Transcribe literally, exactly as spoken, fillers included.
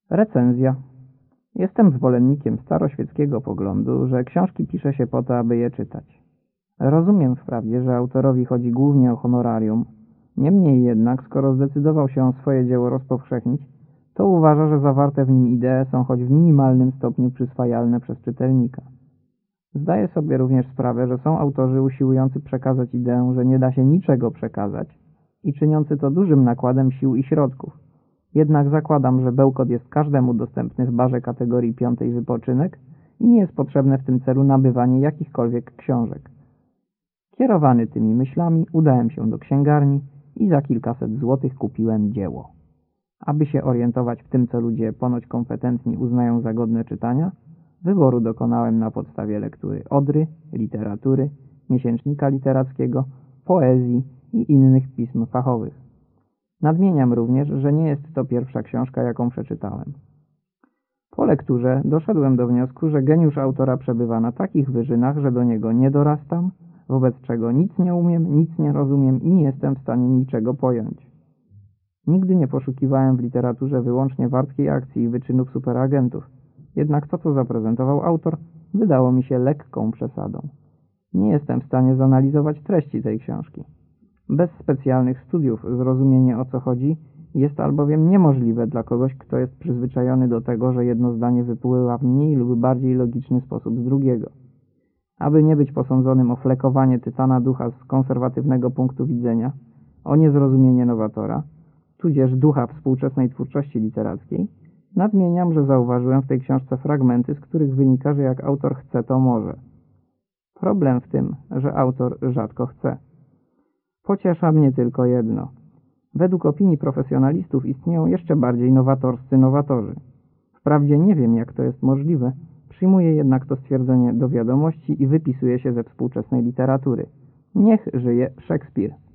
Recenzja. Jestem zwolennikiem staroświeckiego poglądu, że książki pisze się po to, aby je czytać. Rozumiem wprawdzie, że autorowi chodzi głównie o honorarium. Niemniej jednak, skoro zdecydował się on swoje dzieło rozpowszechnić, to uważa, że zawarte w nim idee są choć w minimalnym stopniu przyswajalne przez czytelnika. Zdaję sobie również sprawę, że są autorzy usiłujący przekazać ideę, że nie da się niczego przekazać i czyniący to dużym nakładem sił i środków. Jednak zakładam, że bełkot jest każdemu dostępny w barze kategorii piątej wypoczynek i nie jest potrzebne w tym celu nabywanie jakichkolwiek książek. Kierowany tymi myślami udałem się do księgarni i za kilkaset złotych kupiłem dzieło. Aby się orientować w tym, co ludzie ponoć kompetentni uznają za godne czytania, wyboru dokonałem na podstawie lektury Odry, literatury, miesięcznika literackiego, poezji i innych pism fachowych. Nadmieniam również, że nie jest to pierwsza książka, jaką przeczytałem. Po lekturze doszedłem do wniosku, że geniusz autora przebywa na takich wyżynach, że do niego nie dorastam, wobec czego nic nie umiem, nic nie rozumiem i nie jestem w stanie niczego pojąć. Nigdy nie poszukiwałem w literaturze wyłącznie wartkiej akcji i wyczynów superagentów, jednak to, co zaprezentował autor, wydało mi się lekką przesadą. Nie jestem w stanie zanalizować treści tej książki. Bez specjalnych studiów zrozumienie, o co chodzi, jest albowiem niemożliwe dla kogoś, kto jest przyzwyczajony do tego, że jedno zdanie wypływa w mniej lub bardziej logiczny sposób z drugiego. Aby nie być posądzonym o flekowanie tytana ducha z konserwatywnego punktu widzenia, o niezrozumienie nowatora, tudzież ducha współczesnej twórczości literackiej, nadmieniam, że zauważyłem w tej książce fragmenty, z których wynika, że jak autor chce, to może. Problem w tym, że autor rzadko chce. Pociesza mnie tylko jedno. Według opinii profesjonalistów istnieją jeszcze bardziej nowatorscy nowatorzy. Wprawdzie nie wiem, jak to jest możliwe, przyjmuję jednak to stwierdzenie do wiadomości i wypisuję się ze współczesnej literatury. Niech żyje Szekspir.